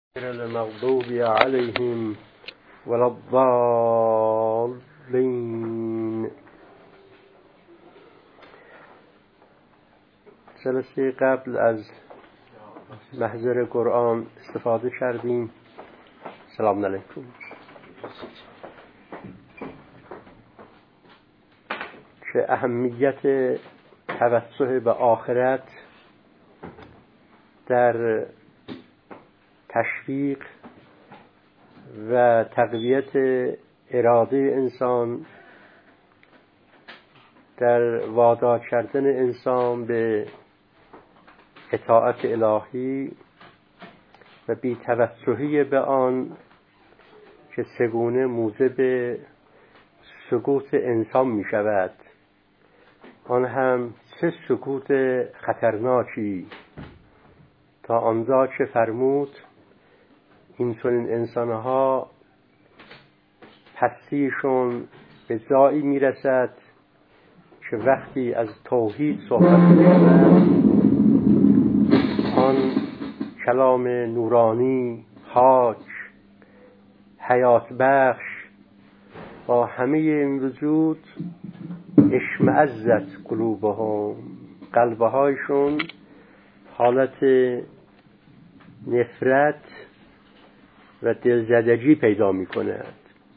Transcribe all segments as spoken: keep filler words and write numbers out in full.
غير المغضوب عليهم ولا الضالين. جلسه قبل از محضر قرآن استفاده کردیم. سلام علیکم. که اهمیت توسل به آخرت در تشویق و تقویت اراده انسان، در وادار کردن انسان به اطاعت الهی و بی توجهی به آن که چگونه موجب سقوط انسان می شود، آن هم چه سقوط خطرناکی، تا آنجا که فرمود این چنین انسانها پستیشون به جایی می رسد که وقتی از توحید صحبت می شود، آن کلام نورانی، پاک، حیات بخش با همه این وجود اشمئزت قلوبهم، قلبهایشون حالت نفرت و دلزدگی پیدا می کند.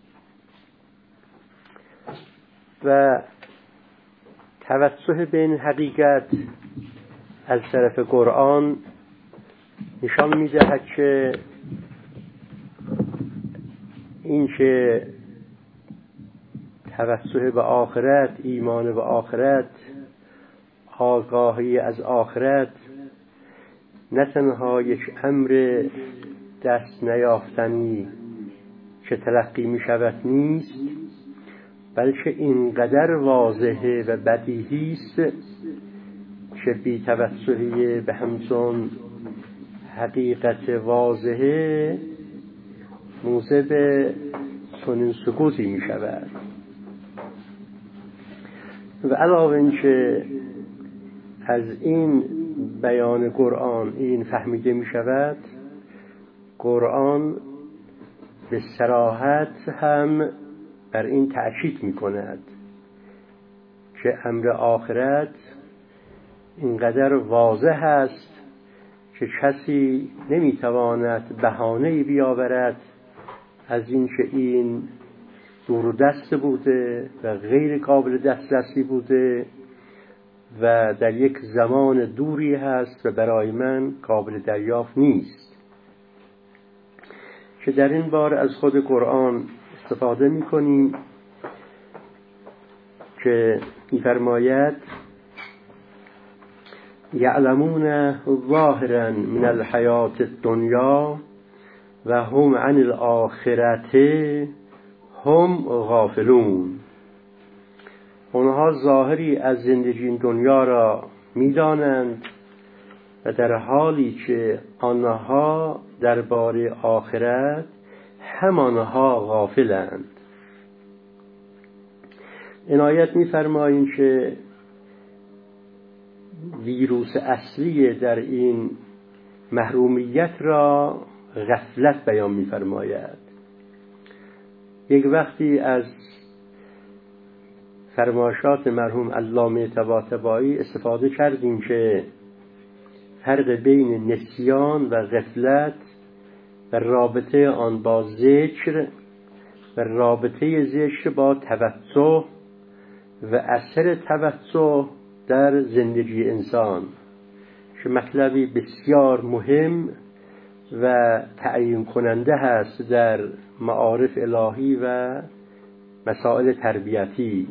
و توسل به این حقیقت از طرف قرآن نشان می دهد که این که توسل به آخرت، ایمان به آخرت، آگاهی از آخرت نه تنها یک امر دست نیافتنی که تلقی می شود نیست، بلکه اینقدر واضحه و بدیهی است که بی توسلی به همچون حقیقت واضحه موجب چنین سقوطی می شود. و علاوه این که از این بیان قرآن این فهمیده می شود، قرآن به صراحت هم بر این تأکید می کند که امر آخرت اینقدر واضح است که کسی نمی تواند بهانه‌ای بیاورد از این که این دور دست بوده و غیر قابل دسترسی بوده و در یک زمان دوری هست و برای من قابل دریافت نیست. که در این بار از خود قرآن استفاده می کنیم که می فرماید یعلمون ظاهرا من الحیات الدنیا و هم عن الآخرت هم غافلون. اونها ظاهری از زندگی دنیا را می دانند و در حالی که آنها درباره آخرت همانها غافلند. عنایت می فرماییم که ویروس اصلی در این محرومیت را غفلت بیان می فرماید. یک وقتی از فرمایشات مرحوم علامه طباطبایی استفاده کردیم که فرق بین نسیان و غفلت و رابطه آن با ذکر و رابطه ذکر با توجه و اثر توجه در زندگی انسان، که مطلبی بسیار مهم و تعیین کننده هست در معارف الهی و مسائل تربیتی.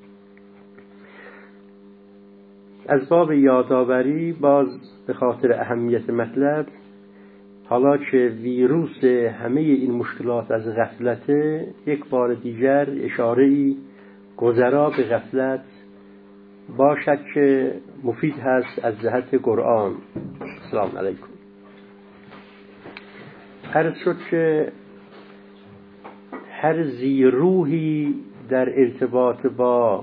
از باب یادآوری باز به خاطر اهمیت مطلب، حالا که ویروس همه این مشکلات از غفلت، یک بار دیگر اشاره‌ای گذرا به غفلت باشد که مفید هست از جهت قرآن. سلام علیکم. عرض شد که هر زیروحی در ارتباط با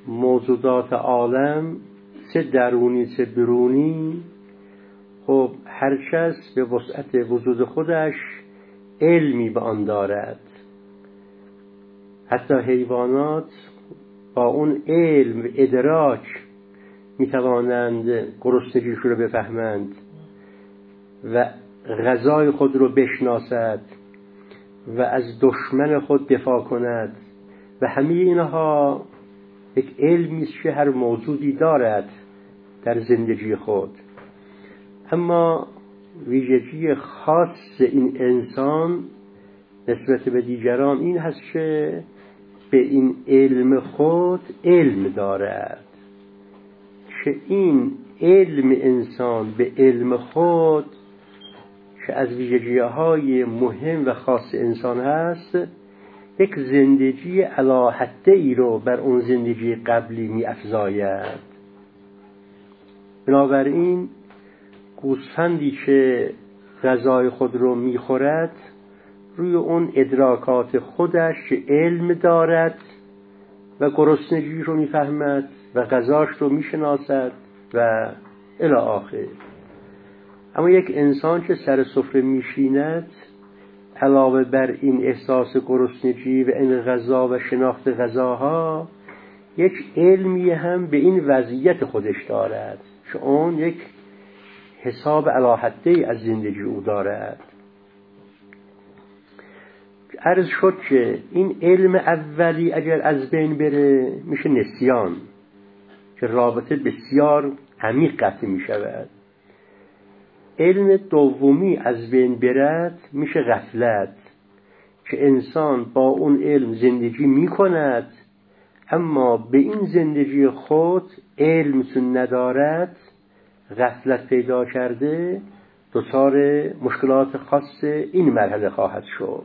موجودات عالم، چه درونی چه بیرونی، خب هرکس به وسعت وجود خودش علمی به آن دارد. حتی حیوانات با اون علم و ادراک می توانند گرسنگیشون رو بفهمند و غذای خود رو بشناسد و از دشمن خود دفاع کند و همه اینها یک علمی است که هر موجودی دارد در زندگی خود. اما ویژگی خاص این انسان نسبت به دیگران این هست که به این علم خود علم دارد، که این علم انسان به علم خود که از ویژگی‌های مهم و خاص انسان هست یک زندگی علی حدی رو بر اون زندگی قبلی می افزاید. بنابراین گوسفندی که غذای خود رو می خورد روی اون ادراکات خودش که علم دارد و گرسنگی رو می فهمد و غذاش رو می شناسد و الی آخر. اما یک انسان که سر سفره می شیند علاوه بر این احساس گرسنگی و این غذا و شناخت غذاها یک علمی هم به این وضعیت خودش دارد که اون یک حساب علی حدی از زندگی او دارد. عرض شد که این علم اولی اگر از بین بره میشه نسیان که رابطه بسیار عمیق قطع می شود. علم دومی از بین برد میشه غفلت که انسان با اون علم زندگی می کند اما به این زندگی خود علم چون ندارد، غفلت پیدا کرده، دچار مشکلات خاص این مرحله خواهد شد.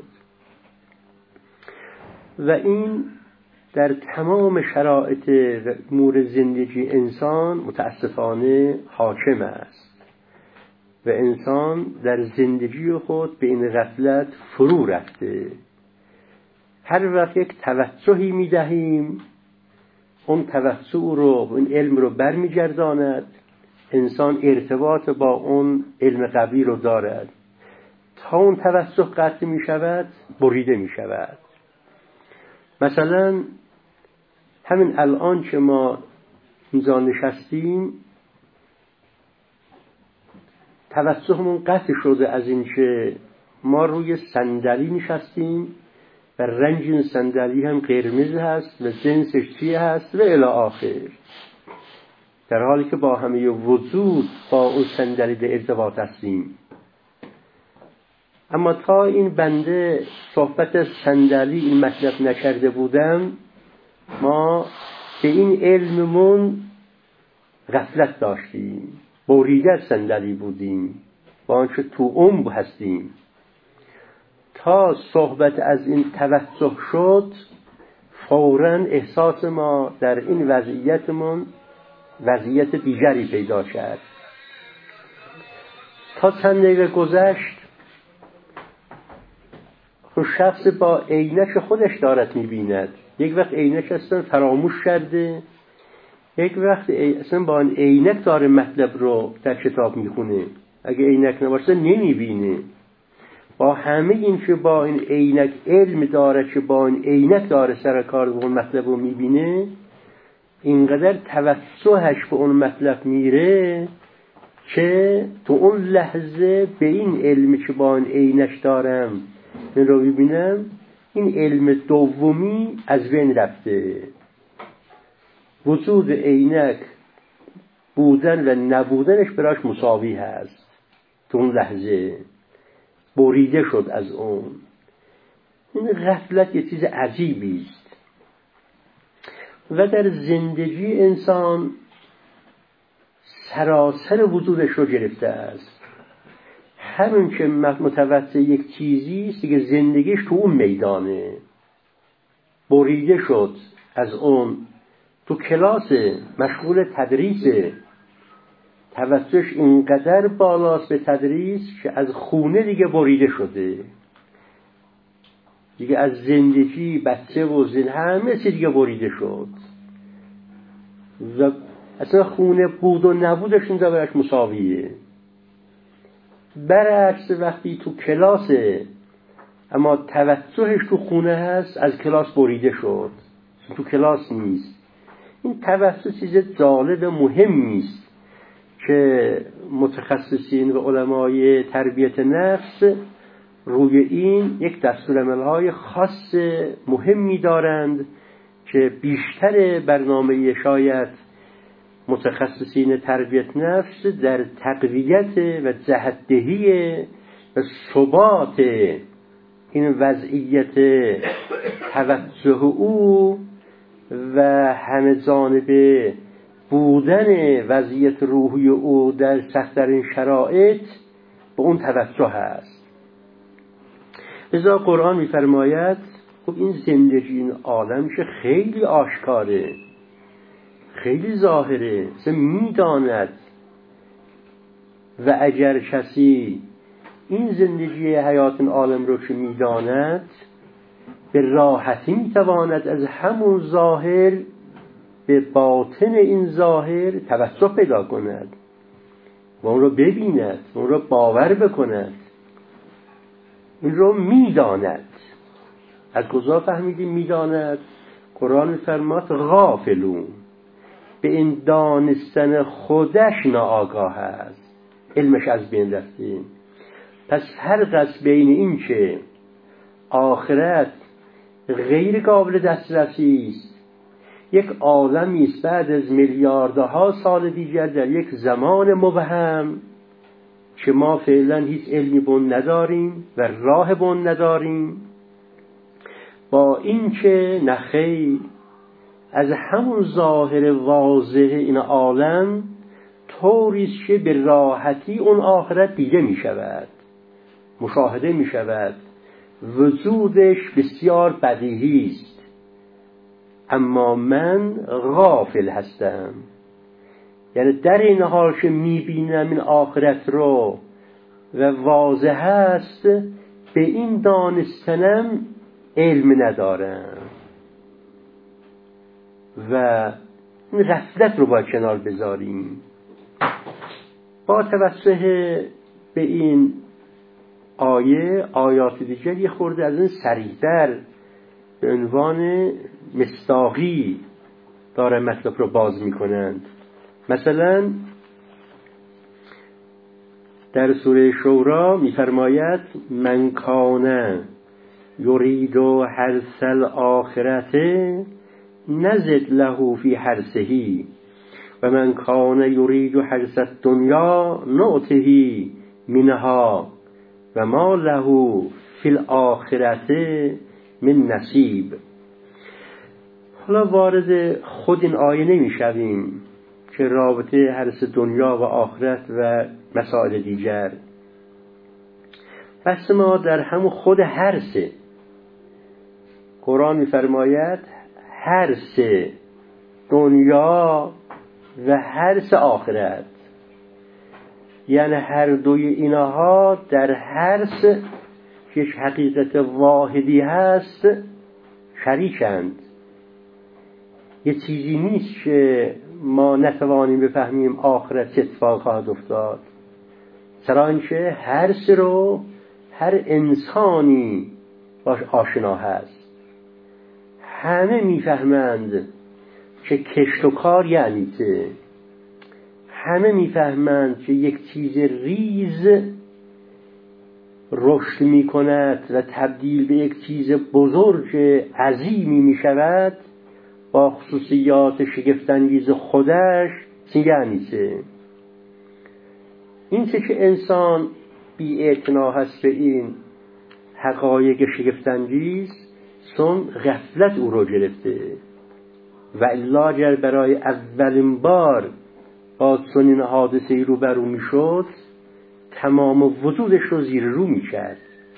و این در تمام شرایط امور زندگی انسان متاسفانه حاکم است و انسان در زندگی خود به این غفلت فرو رفته. هر وقت یک توجهی می دهیم اون توجه رو، اون علم رو برمیگرداند، انسان ارتباط با اون علم قبلی رو دارد. تا اون توجه قطع می شود بریده می شود. مثلا همین الان که ما اینجا نشستیم توجهمون قطع شده از این که ما روی صندلی نشستیم و رنگ این صندلی هم قرمز هست و جنسش چی هست و الی آخر، در حالی که با همه وجود با اون صندلی در ارتباط هستیم. اما تا این بنده صحبت از صندلی این مطلب نکرده بودم ما به این علممون غفلت داشتیم، بریده صندلی بودیم، با آنچه تو عمق هستیم. تا صحبت از این توجه شد فوراً احساس ما در این وضعیتمون وضعیت دیگری پیدا کرد. تا چند دقیقه گذشت خود شخص با عینک خودش دارد می‌بیند. یک وقت عینک اصلا فراموش کرده، یک وقت اصلا با این عینک داره مطلب رو در کتاب میخونه، اگه عینک نباشه نمیبینه. با همه این که با این عینک علم داره که با این عینک داره سر کار به اون مطلب رو میبینه، اینقدر توجهش به اون مطلب میره که تو اون لحظه به این علمی که با این عینک دارم من رو ببینم این علم دومی از بین رفته. وجود عینک بودن و نبودنش براش مساوی هست. تو اون لحظه بریده شد از اون. این غفلت یه چیز عجیبی است و در زندگی انسان سراسر وجودش رو گرفته است. همون که متوسط یک چیزی است که زندگیش تو اون میدانه، بریده شد از اون. تو کلاس مشغول تدریسه، توجهش اینقدر بالاست به تدریس که از خونه دیگه بریده شده، دیگه از زندگی بچه و زن همه چی دیگه بریده شد و اصلا خونه بود و نبودش اینجا برش مساویه. برعکس وقتی تو کلاسه اما توجهش تو خونه هست، از کلاس بریده شد، تو کلاس نیست. این توجه چیز جالب مهمی است که متخصصین و علمای تربیت نفس روی این یک دستورالعمل‌های خاص مهمی دارند که بیشتر برنامه شاید متخصصین تربیت نفس در تقویت و جهت‌دهی و ثبات این وضعیت توجه او و همه جانبه بودن وضعیت روحی او در سخت‌ترین شرایط به اون توجه هست. لذا قرآن می‌فرماید خب این زندگی این عالمش خیلی آشکاره، خیلی ظاهره، مثلا میداند و اگر کسی این زندگی حیات عالم رو که میداند به راحتی میتواند از همون ظاهر به باطن این ظاهر توجه پیدا کند و اون رو ببیند و اون رو باور بکند. این رو میداند. از کجا فهمیدیم میداند؟ قرآن می‌فرماید غافلون، به این دانستن خودش ناآگاه است، علمش از بین رفته. پس فرق است بین این که آخرت غیر قابل دسترسی است، یک عالمی است بعد از میلیاردها سال دیگر در یک زمان مبهم که ما فعلا هیچ علمی بون نداریم و راه بون نداریم، با این که نخیر از همون ظاهر واضح این عالم طوریست که به راحتی اون آخرت دیده می شود، مشاهده می شود، وجودش بسیار بدیهی است، اما من غافل هستم. یعنی در این حال که می بینم این آخرت رو و واضح هست، به این دانستنم علم ندارم و این غفلت رو باید کنار بذاریم. با توجه به این آیه، آیات دیگر یه خورده از این سریع‌تر به عنوان مصداقی داره مطلب رو باز میکنند. مثلا در سوره شورا میفرماید من کان یرید حرث الاخرة نزد له فی حرثه و من کان یرید حرث الدنیا نؤته منها و ما له فی الاخرة من نصیب. حالا وارد خود این آیه نمیشویم که رابطه حرث دنیا و آخرت و مسائل دیگر، بس ما در همون خود حرث. قرآن می‌فرماید حرث دنیا و حرث آخرت، یعنی هر دوی اینها در حرث که یک حقیقت واحدی هست شریکند. یه چیزی نیست که ما نتوانیم بفهمیم آخرت چه اتفاق خواهد افتاد، چرا اینکه حرث رو هر انسانی باش آشنا هست. همه میفهمند که کشت و کار یعنی چه، همه میفهمند که یک چیز ریز رشد می کند و تبدیل به یک چیز بزرگ عظیمی می شود با خصوصیات شگفت‌انگیز خودش چه یعنی چه. این چه که انسان بی اعتنا هست به این حقایق شگفت‌انگیز، چون غفلت او رو گرفته و الا اگر برای اولین بار با چنین حادثه‌ای روبرو میشد تمام وجودش رو زیر رو میکرد.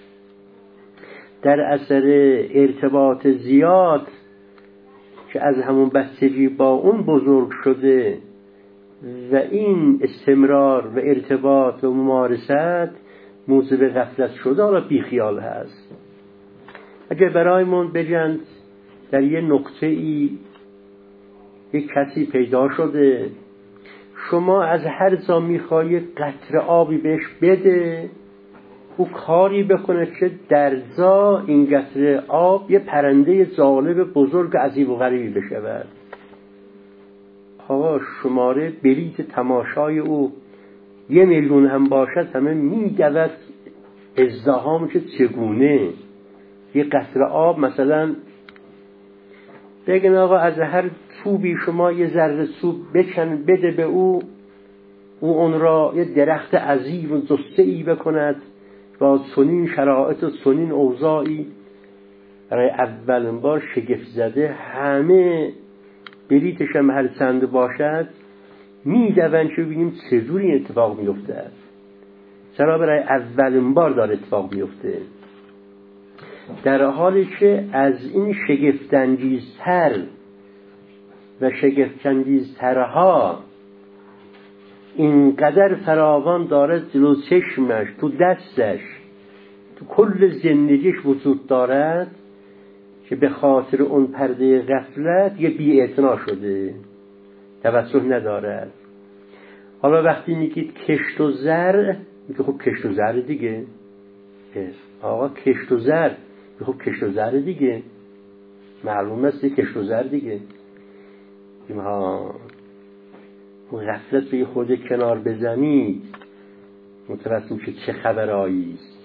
در اثر ارتباط زیاد که از همون بچگی با اون بزرگ شده و این استمرار و ارتباط و ممارست موجب غفلت شده، حالا بیخیال هست. اگر برایمون بگند در یه نقطه ای یک کسی پیدا شده شما از هر جا میخوای قطره آبی بهش بده، او کاری بکنه که در جا این قطره آب یه پرنده جالب بزرگ عجیب و غریبی بشود. آقا شماره بلیت تماشای او یه میلیون هم باشد همه میدود ازدحام که چگونه یه قطره آب مثلا بگن آقا از هر چوبی شما یه ذره چوب بکن بده به او، او اون را یه درخت عظیم و جثه‌ای بکند با چنین شرایط و چنین اوضاعی. برای اولین بار شگفت زده همه بلیتش هم هر چند باشد میدون که ببینیم چجور این اتفاق میفته. چرا برای اولین بار داره اتفاق میفته، در حالی که از این شگفت‌انگیزتر و شگفت‌انگیزترها اینقدر فراوان داره جلو چشمش، تو دستش، تو کل زندگیش وجود دارد که به خاطر اون پرده غفلت یه بی‌اعتنا شده، توجه ندارد. حالا وقتی میگید کشت و زر، میگه خب کشت و زر دیگه. آقا کشت و زر، خب کشت و زر دیگه، معلوم است کشت و زر دیگه. ها غفلت به خود کنار بزنید متوسط میشه چه خبرایی است.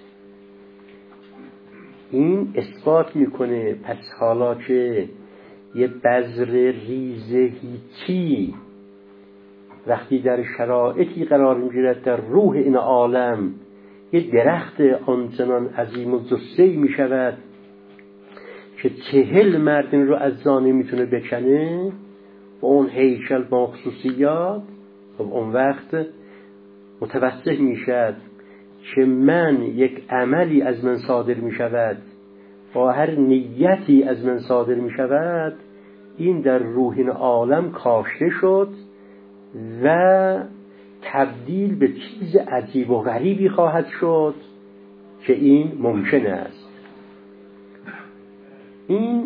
این اثبات میکنه پس حالا که یه بذر ریز هیچی وقتی در شرایطی قرار میگیرد در روح این عالم یه درخت آنچنان عظیم و جثه‌ای میشود که چهل مرد رو از زانه میتونه بکنه و اون هیکل با خصوصیات، و اون وقت متوسط میشد که من یک عملی از من صادر میشود با هر نیتی از من صادر میشود، این در روح این عالم کاشته شد و تبدیل به چیز عجیب و غریبی خواهد شد که این ممکن است. این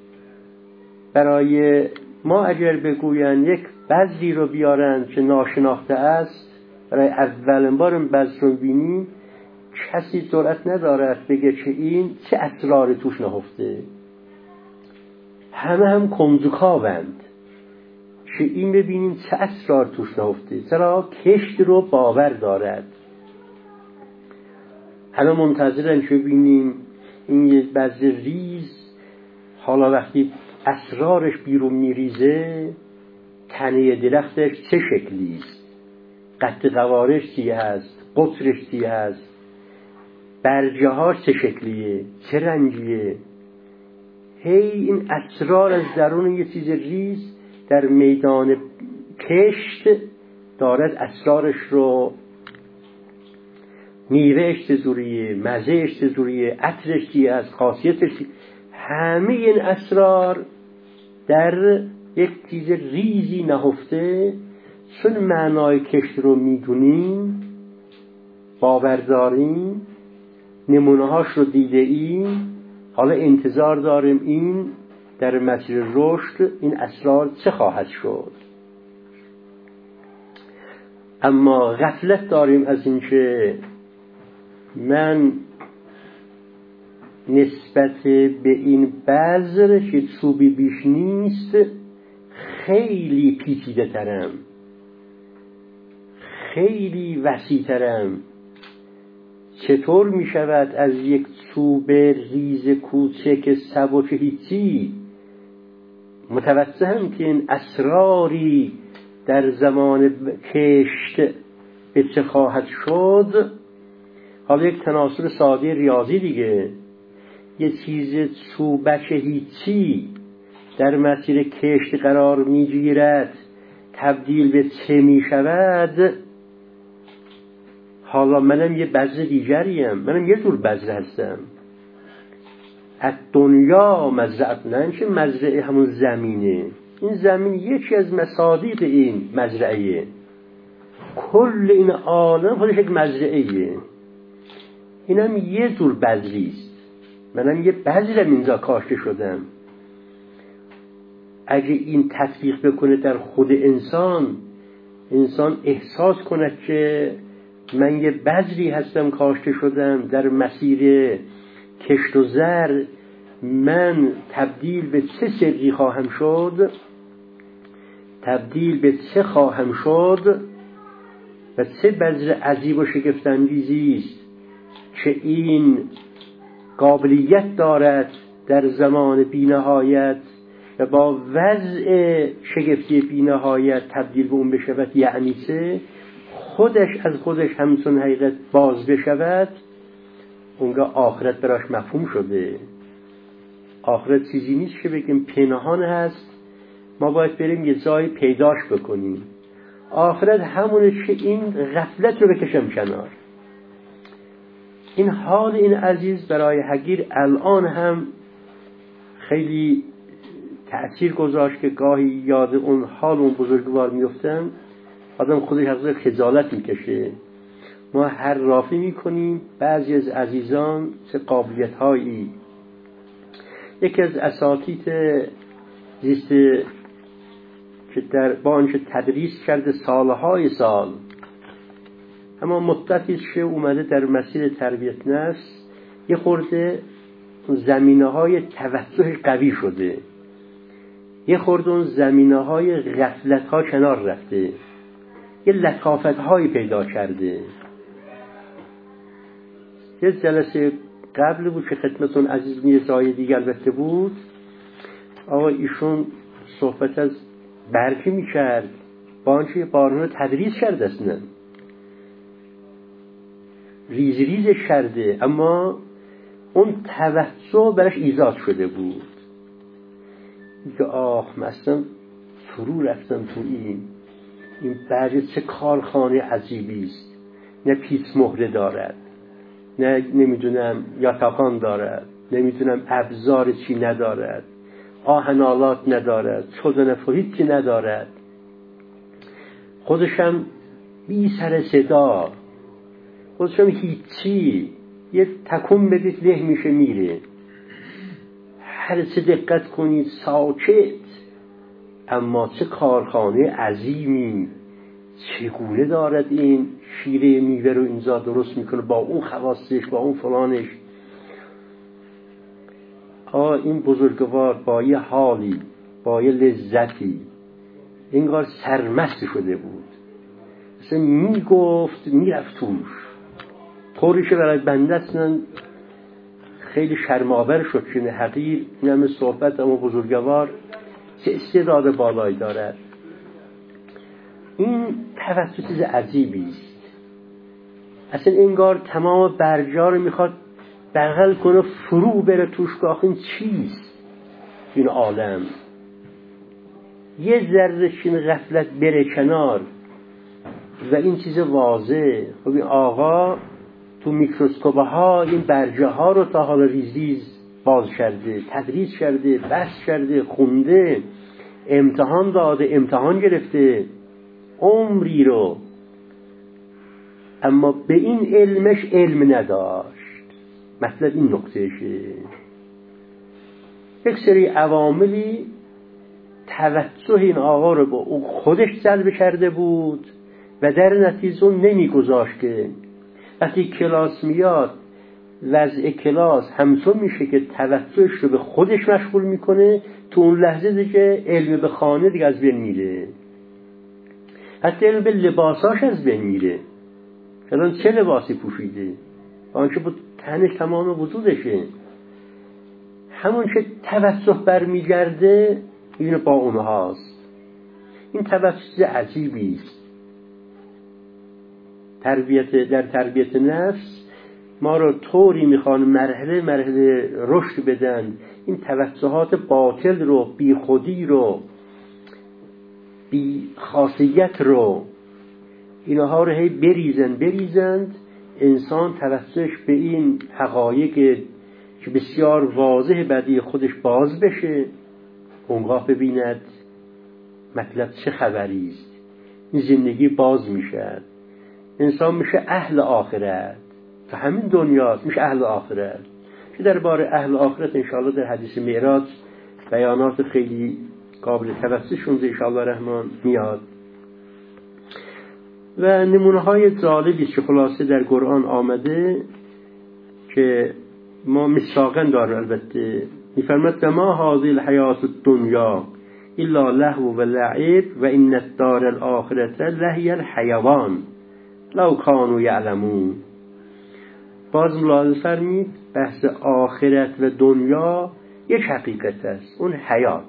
برای ما اگر بگوین یک بذری رو بیارن که ناشناخته است، برای اولین بار این بذر رو بینیم کسی جرأت ندارد بگه که این چه اسرار توش نهفته. همه هم کنجکاوند که این ببینیم چه اسرار توش نهفته. چرا کشت رو باور دارد، همه منتظرن که ببینیم این یه بذر ریز حالا وقتی اسرارش بیرون میریزه تنه درختش چه شکلی است، قد قوارش چی هست، قطرش چی هست، برگه هاش چه شکلیه، چه رنگیه. هی این اسرار از درون یه چیز ریز در میدان کشت دارد اسرارش رو، میوهش چجوریه، مزهش چجوریه، عطرش چیه است، خاصیتش چیه. همه این اسرار در یک چیز ریزی نهفته. چون معنای کشت رو میدونیم، باور داریم، نمونه هاش رو دیده ایم، حالا انتظار داریم این در مسیر رشد این اسرار چه خواهد شد. اما غفلت داریم از این که من نسبت به این بذر که چوبی بیش نیست خیلی پیچیده ترم، خیلی وسیع ترم. چطور می شود از یک چوب ریز کوچک سبک هیچی متوسم که این اسراری در زمان کشت به چه خواهد شد. حالا یک تناسب ساده ریاضی دیگه، یه چیز چوبک هیچی در مسیر کشت قرار می گیرد تبدیل به چه می شود. حالا منم یه بذر دیگریم، منم یه جور بذر هستم. از دنیا مزرعت، نه که مزرعه همون زمینه، این زمین یکی از مصادیق این مزرعه، کل این عالم خودش یک مزرعه. اینم یه جور بذریست، منم یه بذرم اینجا کاشته شدم. اگه این تطبیق بکنه در خود انسان انسان احساس کند که من یه بذری هستم کاشته شدم در مسیر کشت و زر، من تبدیل به چه سری خواهم شد، تبدیل به چه خواهم شد و چه بذر عجیب و شگفت‌انگیزی است که این قابلیت دارد در زمان بی‌نهایت و با وضع شگفتی بی‌نهایت تبدیل به اون بشود. یعنی چه؟ خودش از خودش همچون حقیقت باز بشود. اونگاه آخرت براش مفهوم شده. آخرت چیزی نیست که بگیم پنهان هست، ما باید بریم یه جای پیداش بکنیم. آخرت همونه که این غفلت رو بکشم کنار. این حال این عزیز برای حگیر الان هم خیلی تأثیر گذاشت که گاهی یاد اون حال اون بزرگوار میفتن، آدم خودش از خجالت میکشه. ما هر رافی میکنیم بعضی از عزیزان چه قابلیت هایی. یکی از اساتید زیست که در با آنچه تدریس کرده سالهای سال، اما مدتی که اومده در مسیر تربیت نفس یه خورده زمینه های توجهش قوی شده، یه خورده اون زمینه های غفلت ها کنار رفته، یه لطافت هایی پیدا کرده. یه جلسه قبل بود که خدمتون عزیز یه جای دیگر البته بود، آقا ایشون صحبت از برگی میکرد با آنچه بارون رو تدریس کرده اصلا ریز ریزش کرده، اما اون توسع برش ایجاد شده بود که آخ مثلا فرو رفتم تو این این برگ چه کارخانه عجیبی است، نه پیس مهره دارد، نه نمیدونم یاتاقان دارد، نمیدونم ابزار چی ندارد، آهنالات ندارد، چودن فهید چی ندارد، خودشم بی سر صدا، خودشم هیچی، یه تکون بدید له میشه میره، هر چه دقت کنید ساکت. اما چه کارخانه عظیمی، چگونه دارد این شیره میوه رو اینجا درست میکنه با اون خواستش با اون فلانش. آه این بزرگوار با یه حالی با یه لذتی انگار سرمست شده بود، مثلا میگفت میرفت توش طوری که برای بنده اصلا خیلی شرم‌آور شد که حقیر این همه صحبت، اما بزرگوار چه استعداد بالایی دارد. این توسط چیز عجیبی است، اصلا انگار تمام برجا رو میخواد بغل کنه فرو بره توش که آخه این چیست این عالم. یه ذره این غفلت بره کنار و این چیز واضح. خب این آقا تو میکروسکوپ ها این برجه ها رو تا حالا ریزیز باز کرده، تدریس کرده، بحث کرده، خونده، امتحان داده، امتحان گرفته عمری رو، اما به این علمش علم نداشت. مطلب این نقطهشه. یک سری عواملی توجه این آقا رو با او خودش جلب کرده بود و در نتیجه اون نمی گذاشت که وقتی کلاس میاد وضع کلاس همچون میشه که توجهش رو به خودش مشغول میکنه، تو اون لحظه دیگه علم به خانه دیگه از بین میره، حتی علم به لباساش از بین میره. الان چه لباسی پوشیده آنچه بود تنش تمام وجودشه، همون که توسط برمیگرده این با اونهاست. این توسط عجیبی است. تربیت در تربیت نفس ما رو طوری میخوان مرحله مرحله رشد بدن، این توسعات باطل رو، بی خودی رو، بی خاصیت رو، اینها رو هی بریزن بریزند انسان توسعش به این حقایق که بسیار واضح بدی خودش باز بشه، اونگاه ببیند مطلب چه خبری است. این زندگی باز میشه، انسان میشه اهل آخرت، تو همین دنیا میشه اهل آخرت. که درباره اهل آخرت انشاءالله در حدیث معراج بیانات خیلی قابل توسط شونده انشاءالله رحمان میاد. و نمونه های جالبی که خلاصه در قرآن آمده که ما مساقا داره. البته میفرماد ما هذه الحیات الدنیا الا لهو و لعب و ان الدار الاخرة لهی الحیوان لو کانوا یعلمون. باز ملاحظه فرمید بحث آخرت و دنیا یک حقیقت است، اون حیات،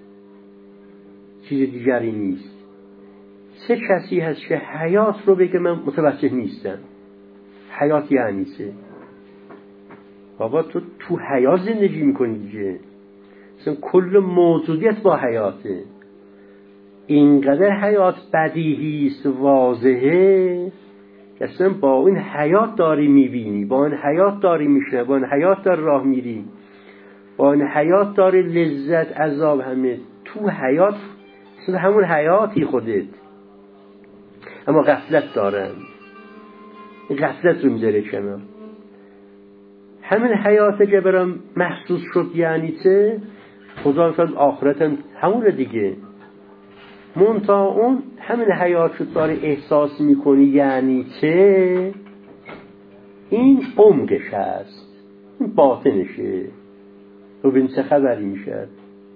چیز دیگری نیست. چه کسی هست که حیات رو بگه من متوجه نیستم؟ حیات یعنی چه؟ بابا تو تو حیات زندگی میکنی دیگه، مثلا کل موجودیت با حیاته. اینقدر حیات بدیهی است، واضحه، اصلا با این حیات داری میبینی، با این حیات داری میشه، با این حیات داری راه میری، با این حیات داری لذت عذاب همه تو حیات، اصلا همون حیاتی خودت. اما غفلت دارن، این غفلت رو میذاره کنار. همین حیاته که برام محسوس شد یعنی چه؟ خدا فرد آخرت هم همونه دیگه. منتها اون همین حیات شد داری احساس میکنی یعنی چه؟ این عمقش هست، این باطنشه. تو ببین چه خبری میشه.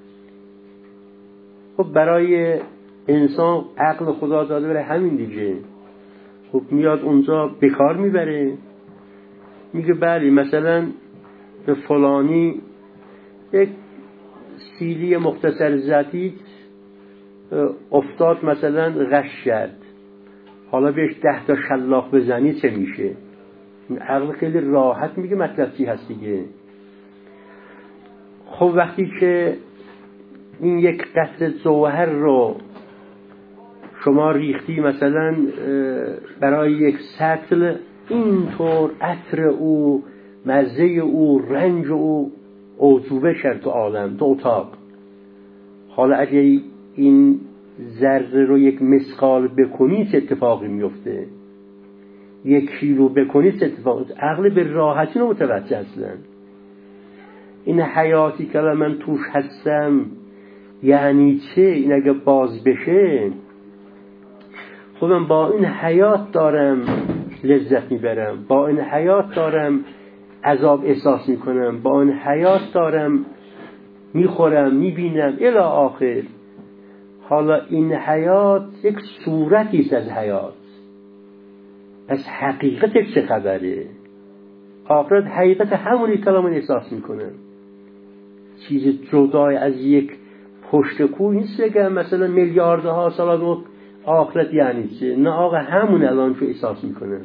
خب برای انسان عقل خدا داده برای همین دیگه. خب میاد اونجا بکار میبره، میگه بله مثلا به فلانی یک سیلی مختصر زدید افتاد، مثلا غش کرد، حالا بهش ده تا شلاق بزنی چه میشه؟ عقل خیلی راحت میگه مطلب چی هست دیگه. خب وقتی که این یک قطره جوهر رو شما ریختی مثلا برای یک سطل، اینطور عطر او، مزه او، رنج او عجوبه شد تو عالم، تو اتاق. حالا اگه این ذره رو یک مثقال بکنی چه اتفاقی میفته؟ یک کیلو بکنی چه اتفاقی؟ عقل به راحتی رو متوجه اصلا. این حیاتی که من توش هستم یعنی چه؟ این اگه باز بشه خودم با این حیات دارم لذت میبرم، با این حیات دارم عذاب احساس میکنم، با این حیات دارم میخورم میبینم الی آخر. حالا این حیات یک صورتی است از حیات، پس حقیقتش چه خبره؟ آخرت حقیقت همونی که من احساس میکنم، چیز جدای از یک پشت کوه نیست بگم مثلا میلیاردها سال آخرت یعنی چه. نه آقا همون الان که احساس میکنم.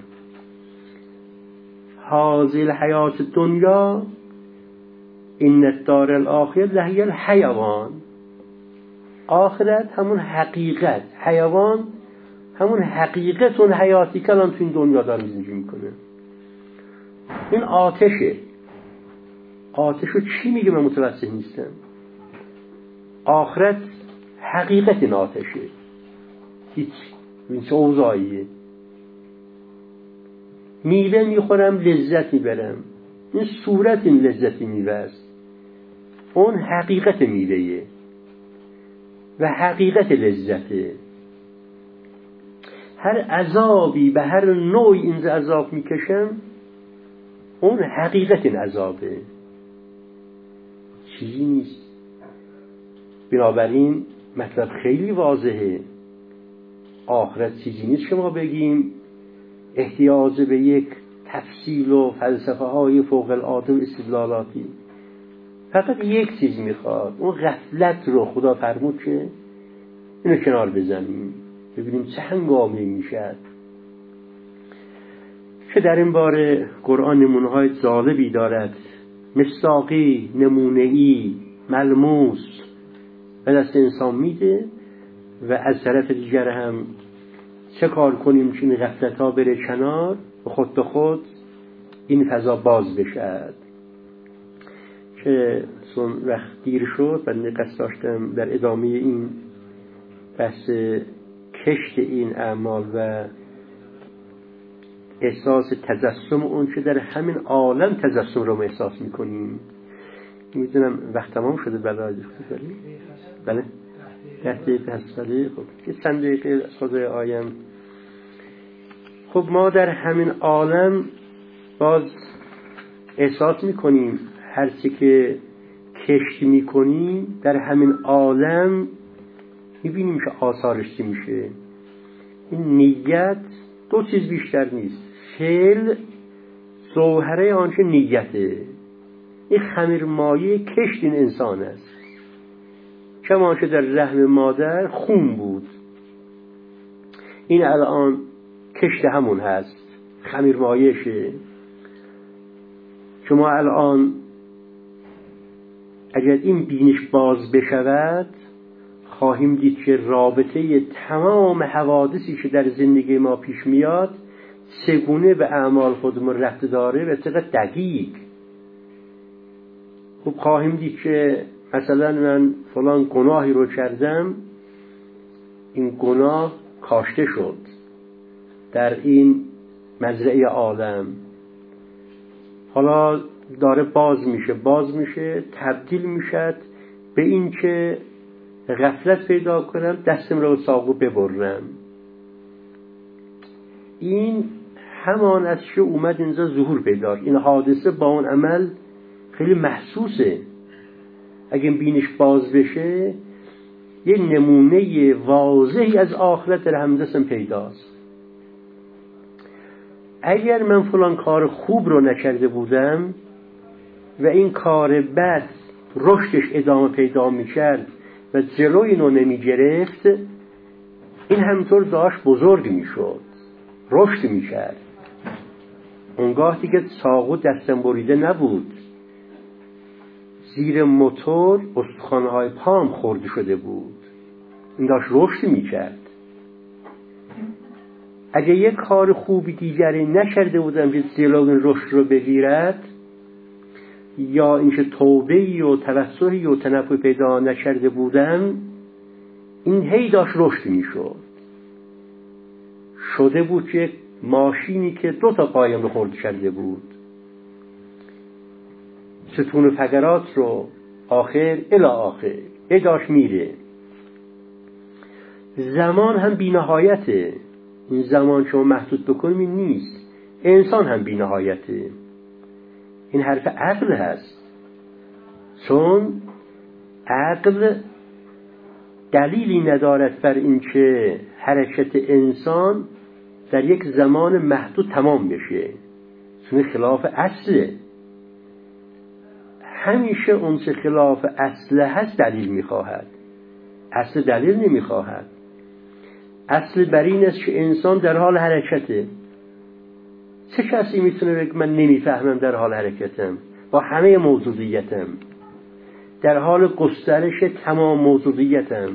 هذه الحیات دنیا این الدار الاخره لهی الحیوان. آخرت همون حقیقت، حیوان همون حقیقت اون حیاتی که الان تو این دنیا داره زندگی میکنه. این آتشه. آتشو چی میگه من متوجه نیستم. آخرت حقیقت این آتشه، هیچ. این چه اوضاعیه؟ میوه میخورم لذت میبرم، این صورت این لذتی میبست، اون حقیقت میوهیه و حقیقت لذته. هر عذابی به هر نوعی این عذاب میکشم اون حقیقت این عذابه، چیزی نیست. بنابراین مطلب خیلی واضحه، آخرت چیزی نیست که ما بگیم احتیاج به یک تفصیل و فلسفه های فوق العاده و استدلالاتی. فقط یک چیز میخواد، اون غفلت رو خدا فرمود که اینو کنار بزنیم، ببینیم چه هنگامی میشد. که در این باره قرآن نمونه های جالبی دارد، مصداقی، نمونه‌ای، ملموس به دست انسان میده و از طرف دیگر هم چه کار کنیم که این غفلت ها بره کنار و خود به خود این فضا باز بشد. که چون وقت دیر شد و قصد داشتم در ادامه این بحث کشت این اعمال و احساس تجسم اون که در همین عالم تجسم رو ما احساس میکنیم. میدونم وقت تمام شده. بله بله ده دقیقه هست. بله خب یه چند دقیقه از خود آیم خب ما در همین عالم باز احساس میکنیم هر چی که کشت میکنیم در همین عالم میبینیم که آثارش چی میشه. این نیت دو چیز بیشتر نیست. فعل جوهره آنچه نیته. این خمیر مایه کشت این انسان است. کما که در رحم مادر خون بود، این الان کشت همون هست، خمیر مایشه. شما الان اگر این بینش باز بشود خواهیم دید که رابطه تمام حوادثی که در زندگی ما پیش میاد چگونه به اعمال خودمون ربط داره به طرق دقیق. خب خواهیم دید که مثلا من فلان گناهی رو کردم، این گناه کاشته شد در این مزرعه عالم، حالا داره باز میشه باز میشه تبدیل میشد به این که غفلت پیدا کنم دستم رو ساقو ببرم. این همان از که اومد اینجا ظهور پیدا. این حادثه با اون عمل خیلی محسوسه. اگه بینش باز بشه یه نمونه واضحی از آخرت در همدستم پیداست. اگر من فلان کار خوب رو نکرده بودم و این کار بد رشدش ادامه پیدا میکرد و جلوی اینو نمی گرفت، این همطور داشت بزرگ میشد، رشد میکرد. اونگاه دیگه ساقو دستم بریده نبود، زیر موتور استخوان‌های پام خورده شده بود، این داشت رشد میکرد. اگه یک کار خوبی دیگری نکرده بودم که جلوی این رشد رو بگیرد، یا اینکه توبه‌ای و توسلی و تنفی پیدا نکرده بودم، این هی داشت رشد میشد. شده بود که ماشینی که دو تا پایم رو خورد کرده بود، ستون فقرات رو آخر الی آخر ای داشت میره. زمان هم بی نهایته. این زمان شما محدود بکنیم این نیست. انسان هم بی نهایته. این حرف عقل هست، چون عقل دلیلی ندارد بر این که حرکت انسان در یک زمان محدود تمام بشه، چون خلاف اصله. همیشه اون چه خلاف اصله هست دلیل میخواهد، اصل دلیل نمیخواهد. اصل بر این است که انسان در حال حرکته. چه کسی میتونه بگه من نمیفهمم در حال حرکتم؟ با همه موجودیتم در حال گسترش تمام موجودیتم.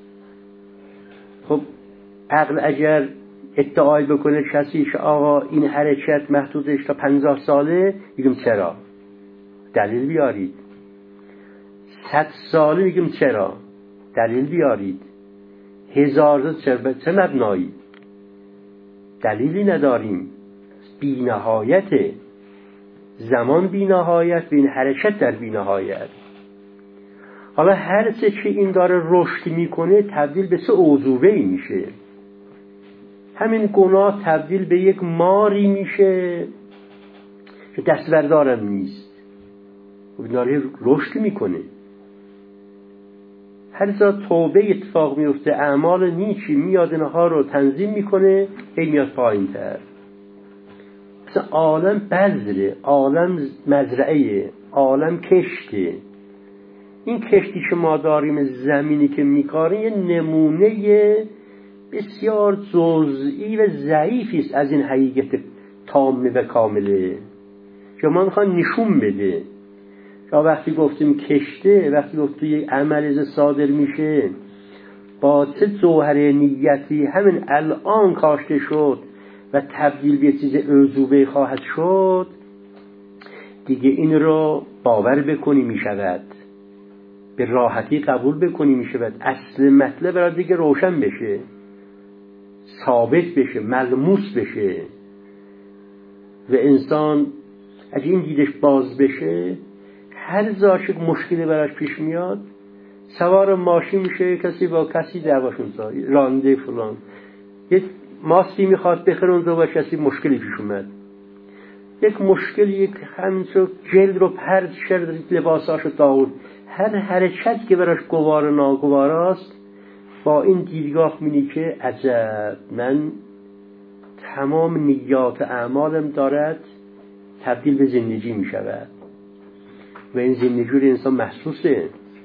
خب عقل اگر ادعای بکنه کسی که آقا این حرکت محدودش تا پنجاه ساله، میگم چرا؟ دلیل بیارید. صد ساله، میگم چرا؟ دلیل بیارید. هزار سال چه مبنایی؟ دلیلی نداریم. بی نهایت زمان، بی نهایت، بین حرکت در بی نهایت. حالا هر چه که این داره رشد میکنه تبدیل به سه عضوبه‌ای میشه. همین گناه تبدیل به یک ماری میشه که دستبردارم نیست، داره رشد میکنه. هر جا توبه اتفاق میفته، اعمال نیکی میاد اینها رو تنظیم میکنه، هی میاد پایین تر. مثلا عالم بذره، عالم مزرعه، عالم کشته. این کشتی که ما داریم، زمینی که میکاریم، یه نمونه بسیار جزئی و ضعیفی است از این حقیقت تامه و کامله که ما میخوان نشون بده. یا وقتی گفتیم کشته، وقتی گفتیم یک عمل صادر میشه با چه جوهره نیتی همین الان کاشته شد و تبدیل به چیز عضوبه خواهد شد، دیگه این رو باور بکنی میشود، به راحتی قبول بکنی میشود، اصل مطلب را دیگه روشن بشه، ثابت بشه، ملموس بشه و انسان اگه این دیدش باز بشه، هر زاشک مشکلی براش پیش میاد، سوار ماشین میشه، کسی با کسی دعواشون ساری رانده فلان، یه ماستی میخواد بخره اونجا و کسی مشکلی پیش اومد، یک مشکل، یک همینطور جلد رو پرد شد، لباساشو داغون، هر حرکت که براش گوار و ناگواراست با این دیدگاه مینی که عجب من تمام نیات اعمالم دارد تبدیل به زندگی می شود و این زندگی رو انسان محسوسه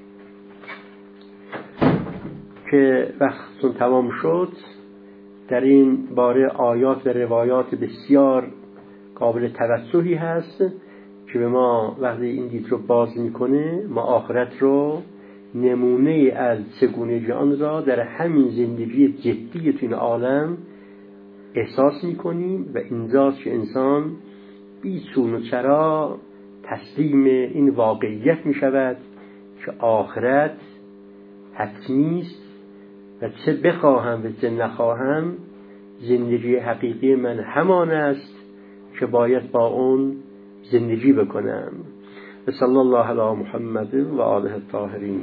که وقتون تمام شد. در این باره آیات و روایات بسیار قابل توجهی هست که به ما وقتی این دید رو باز میکنه، ما آخرت رو نمونه از چگونگی آن را در همین زندگی جدی تو این عالم احساس میکنیم و اینجاست که انسان بی چون و چرا تسلیم این واقعیت میشود که آخرت حتمی است و چه بخواهم و چه نخواهم زندگی حقیقی من همان است که باید با اون زندگی بکنم. و صلی الله علی محمد و آله الطاهرین.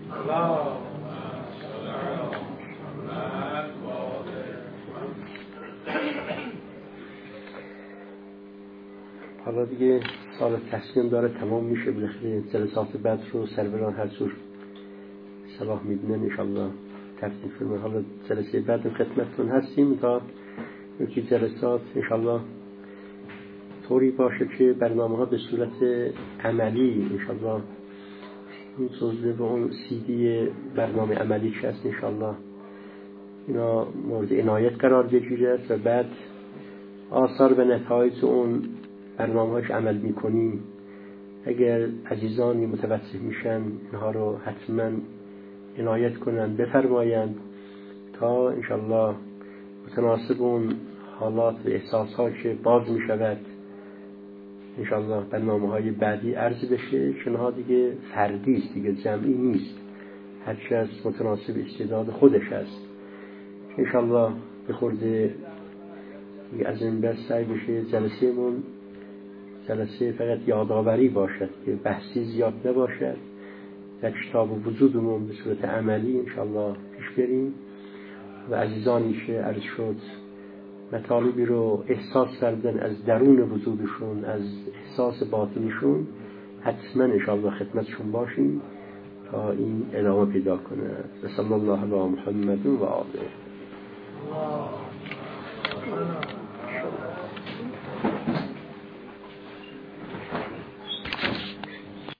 حالا دیگه سال تسلیم داره تمام میشه، بالاخره جلسات بعد رو سروران هر جور صلاح میدونن انشالله ترتیب فرمه. حالا جلسه بعد خدمتتون هستیم تا یکی جلسات انشالله طوری باشه که برنامه ها به صورت عملی انشالله اون توضیح به اون سی دی برنامه عملی که هست انشالله اینا مورد عنایت قرار بگیرد و بعد آثار و نتایج اون برنامه هاش عمل میکنیم. اگر عزیزانی متوجه میشن اینها رو حتما عنایت کنن بفرمایند تا انشالله متناسب اون حالات و احساس ها که باز میشود انشالله برنامه های بعدی عرض بشه. چنها دیگه فردی است، دیگه جمعی نیست، هرچی از متناسب استعداد خودش هست. انشالله به خورده از این بس سعی بشه جلسه من جلسه فقط یادآوری باشد که بحثی زیاد نباشد، در کتاب وجودمون به صورت عملی انشالله پیش بریم و عزیزانی که عرض شد مطالبی رو احساس کردن از درون وجودشون، از احساس باطنشون، حتما انشالله خدمتشون باشیم تا این ادامه پیدا کنه. صلی الله علی محمد و آله.